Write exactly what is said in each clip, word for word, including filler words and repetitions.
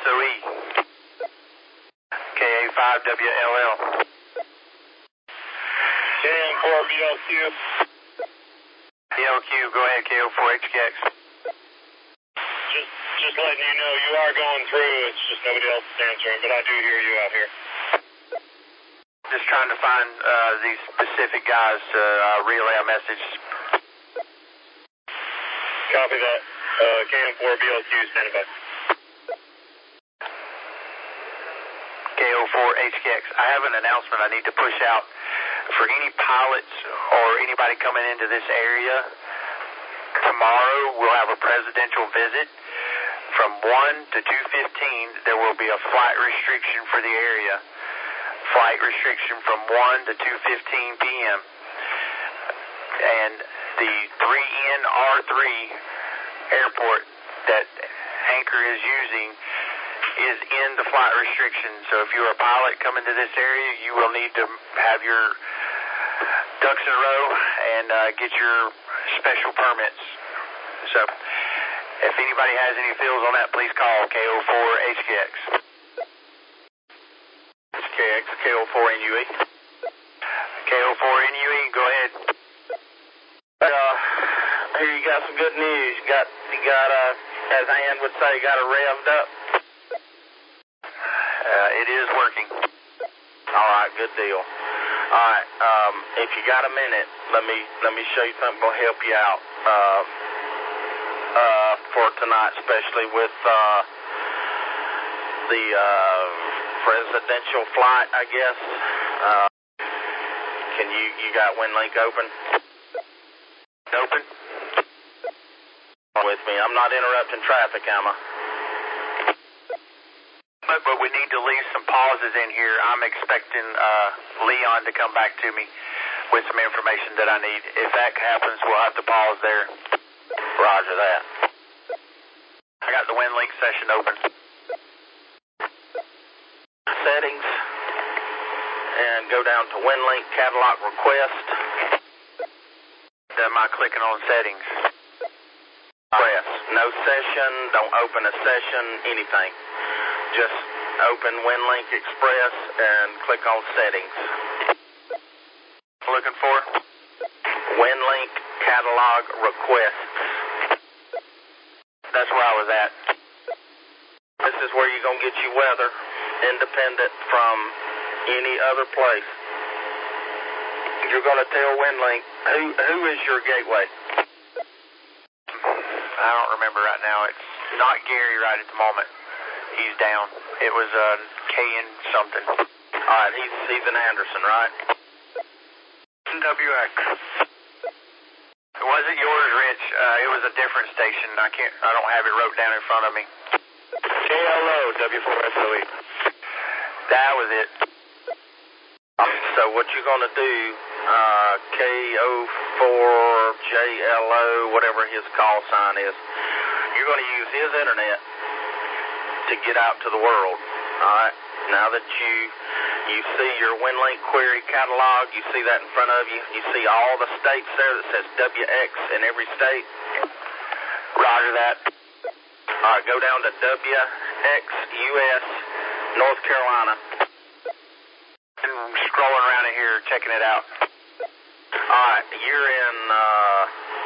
O E. K A five W L L. K M four B L Q. B L Q, go ahead, K O four H K X. Just, just letting you know, you are going through. It's just nobody else is answering, but I do hear you out here. Just trying to find uh, these specific guys to uh, relay a message. Copy that. Uh, K M four B L Q, standing by. K O four H K X, I have an announcement I need to push out for any pilots or anybody coming into this area. Tomorrow we'll have a presidential visit. From one to two fifteen, there will be a flight restriction for the area. Flight restriction from one to two fifteen p m And the three N R three airport that Anchor is using is in the flight restriction. So if you're a pilot coming to this area, you will need to have your ducks in a row and uh, get your special permits. So if anybody has any feels on that, please call K O four H K X. H K X, K O four N U E. K O four N U E, go ahead. Uh, here you got some good news. You got, you got, uh, as Ann would say, got it revved up. Uh, it is working. All right, good deal. All right, um, if you got a minute, let me let me show you something that'll help you out uh, uh, for tonight, especially with uh, the uh, presidential flight, I guess. Uh, can you you got WinLink open? Open. With me, I'm not interrupting traffic, am I? But, but we need to leave some pauses in here. I'm expecting uh, Leon to come back to me with some information that I need. If that happens, we'll have to pause there. Roger that. I got the WinLink session open. Settings. And go down to WinLink catalog request. Am I clicking on settings? Press. No session, don't open a session, anything. Just open WinLink Express and click on settings. Looking for? WinLink catalog requests. That's where I was at. This is where you're going to get your weather, independent from any other place. You're going to tell WinLink, who, who is your gateway? I don't remember right now. It's not Gary right at the moment. He's down. It was uh, K N something. All right, he's, he's in Anderson, right? W X. It wasn't yours, Rich. Uh, it was a different station. I can't. I don't have it wrote down in front of me. K L O, W four S O E. That was it. So what you're going to do, uh, K O four J L O, whatever his call sign is, you're going to use his internet to get out to the world. All right. Now that you you see your WinLink query catalog, you see that in front of you. You see all the states there that says W X in every state. Roger that. All right. Go down to W X U S North Carolina. And scrolling around in here, checking it out. All right. You're in uh,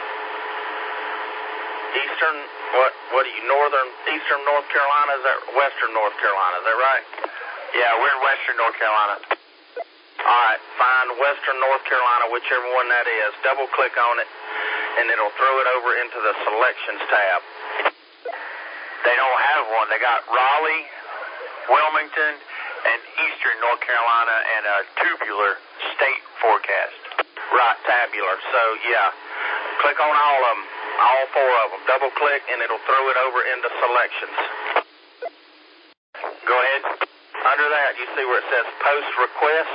eastern. What? What are you? Northern, eastern North Carolina? Is that western North Carolina? Is that right? Yeah, we're in western North Carolina. All right. Find western North Carolina, whichever one that is. Double click on it, and it'll throw it over into the selections tab. They don't have one. They got Raleigh, Wilmington, and eastern North Carolina, and a tubular state forecast. Right, tabular. So yeah, click on all of them. All four of them. Double click and it'll throw it over into selections. Go ahead. Under that, you see where it says post request?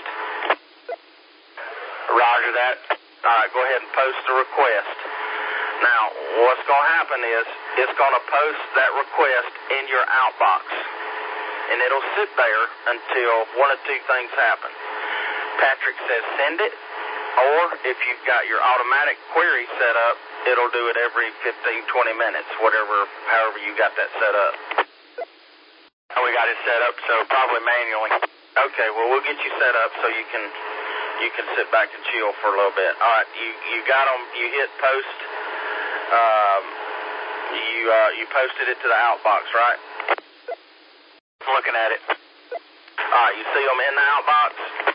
Roger that. All right, go ahead and post the request. Now, what's going to happen is it's going to post that request in your outbox. And it'll sit there until one of two things happen. Patrick says send it, or if you've got your automatic query set up, it'll do it every fifteen, twenty minutes, whatever, however you got that set up. That we got it set up, so probably manually. Okay, well, we'll get you set up so you can you can sit back and chill for a little bit. All right, you, you got them, you hit post, um, you, uh, you posted it to the outbox, right? I'm looking at it. All right, you see them in the outbox?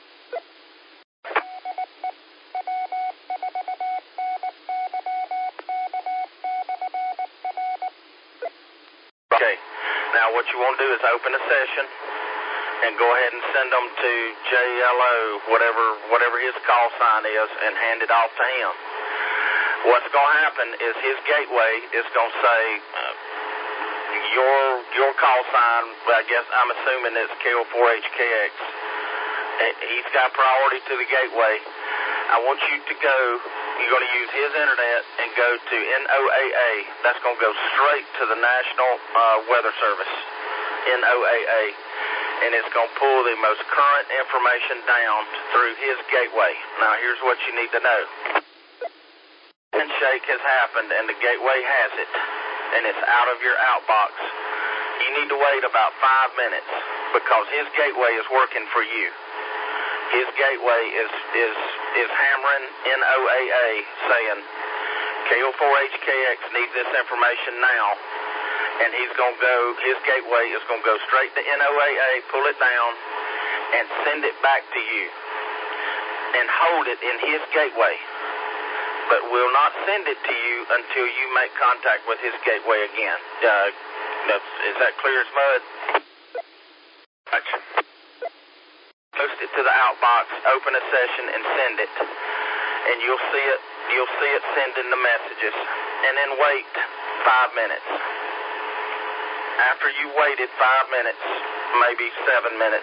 Okay, now what you want to do is open a session and go ahead and send them to J L O, whatever whatever his call sign is, and hand it off to him. What's going to happen is his gateway is going to say, uh, your your call sign, I guess I'm assuming it's K O four H K X. He's got priority to the gateway. I want you to go, you're going to use his internet and go to N O A A. That's going to go straight to the National uh, Weather Service, N O A A. And it's going to pull the most current information down through his gateway. Now, here's what you need to know. Handshake has happened, and the gateway has it, and it's out of your outbox. You need to wait about five minutes because his gateway is working for you. His gateway is is is hammering N O A A saying K O four H K X needs this information now. And he's going to go, his gateway is going to go straight to N O A A, pull it down, and send it back to you. And hold it in his gateway. But will not send it to you until you make contact with his gateway again. Uh, that's, is that clear as mud? Gotcha. Post it to the outbox, open a session, and send it. And you'll see it, you'll see it sending the messages. And then wait five minutes. After you waited five minutes, maybe seven minutes,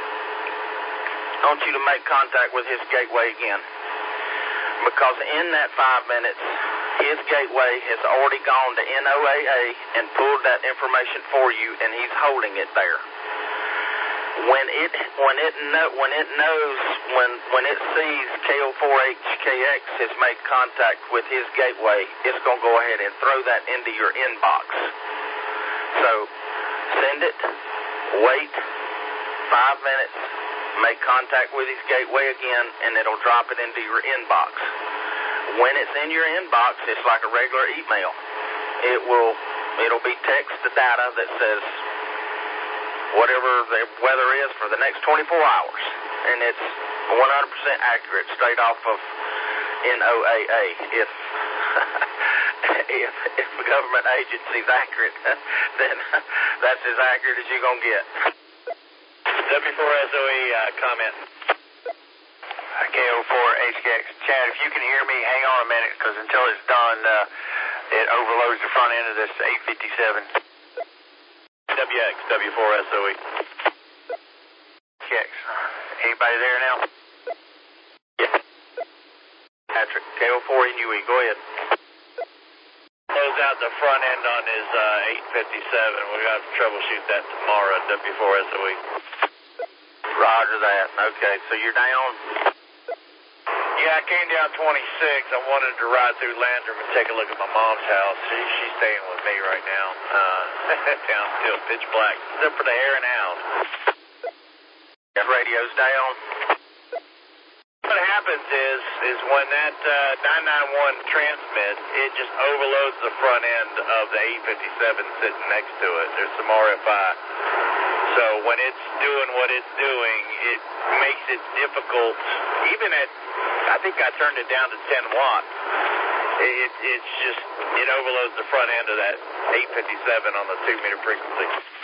I want you to make contact with his gateway again. Because in that five minutes, his gateway has already gone to N O A A and pulled that information for you, and he's holding it there. When it when it know, when it knows when when it sees K O four H K X has made contact with his gateway, it's going to go ahead and throw that into your inbox. So, send it, wait, five minutes, make contact with his gateway again, and it'll drop it into your inbox. When it's in your inbox, it's like a regular email. It will, it'll be text to data that says whatever the weather is for the next twenty-four hours. And it's one hundred percent accurate, straight off of N O A A. If... If, if a government agency's accurate, then that's as accurate as you're going to get. W four S O E uh, comment. K O four H K X. Chad, if you can hear me, hang on a minute, because until it's done, uh, it overloads the front end of this eight fifty-seven. W X, W four S O E. H K X. Anybody there now? Yeah. Patrick, K O four N U E, go ahead. Close out the front end on his uh, eight fifty-seven. We're going to have to troubleshoot that tomorrow at W four S O E. Roger that. Okay, so you're down? Yeah, I came down twenty-six. I wanted to ride through Landrum and take a look at my mom's house. She, she's staying with me right now. Uh, down still pitch black, except for the hair and hound. That radio's down? What happens is, is when that uh, nine nine one transmits, it just overloads the front end of the eight fifty-seven sitting next to it. There's some R F I. So when it's doing what it's doing, it makes it difficult. Even at, I think I turned it down to ten watts. It, it's just, it overloads the front end of that eight fifty-seven on the two meter frequency.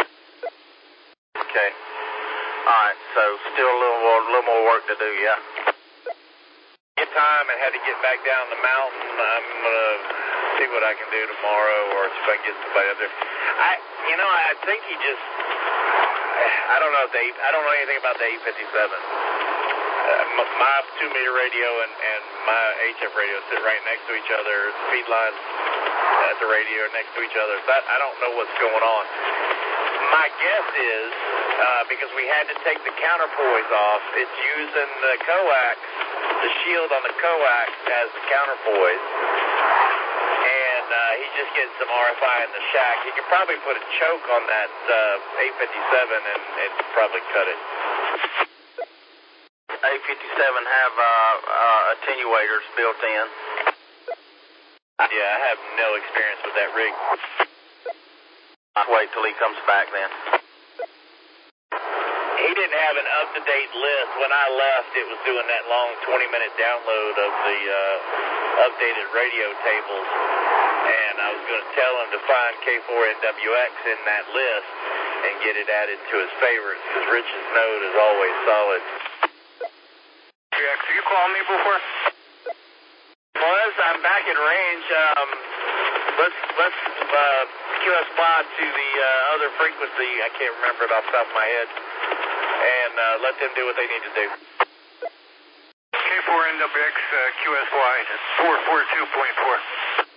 Okay. All right, so still a little more, a little more work to do, yeah? Get time and had to get back down the mountain. I'm gonna see what I can do tomorrow, or see if I can get somebody up there. I, you know, I think he just, I don't know if they, I don't know anything about the eight fifty-seven. Uh, my two meter radio and, and my H F radio sit right next to each other. The feed lines at the radio are next to each other. So I, I don't know what's going on. My guess is, uh, because we had to take the counterpoise off, it's using the coax, the shield on the coax as the counterpoise. And uh, he just getting some R F I in the shack. He could probably put a choke on that uh, eight fifty-seven and, and probably cut it. eight fifty-seven have uh, uh, attenuators built in. Yeah, I have no experience with that rig. I'll wait till he comes back then. He didn't have an up-to-date list. When I left, it was doing that long twenty-minute download of the uh, updated radio tables. And I was going to tell him to find K four N W X in that list and get it added to his favorites, because Rich's note is always solid. Jack, have you called me before? Buzz, I'm back in range. Um, let's let's uh, Q S pod to the uh, other frequency. I can't remember it off the top of my head. And uh, let them do what they need to do. K four N W X uh, Q S Y four four two point four.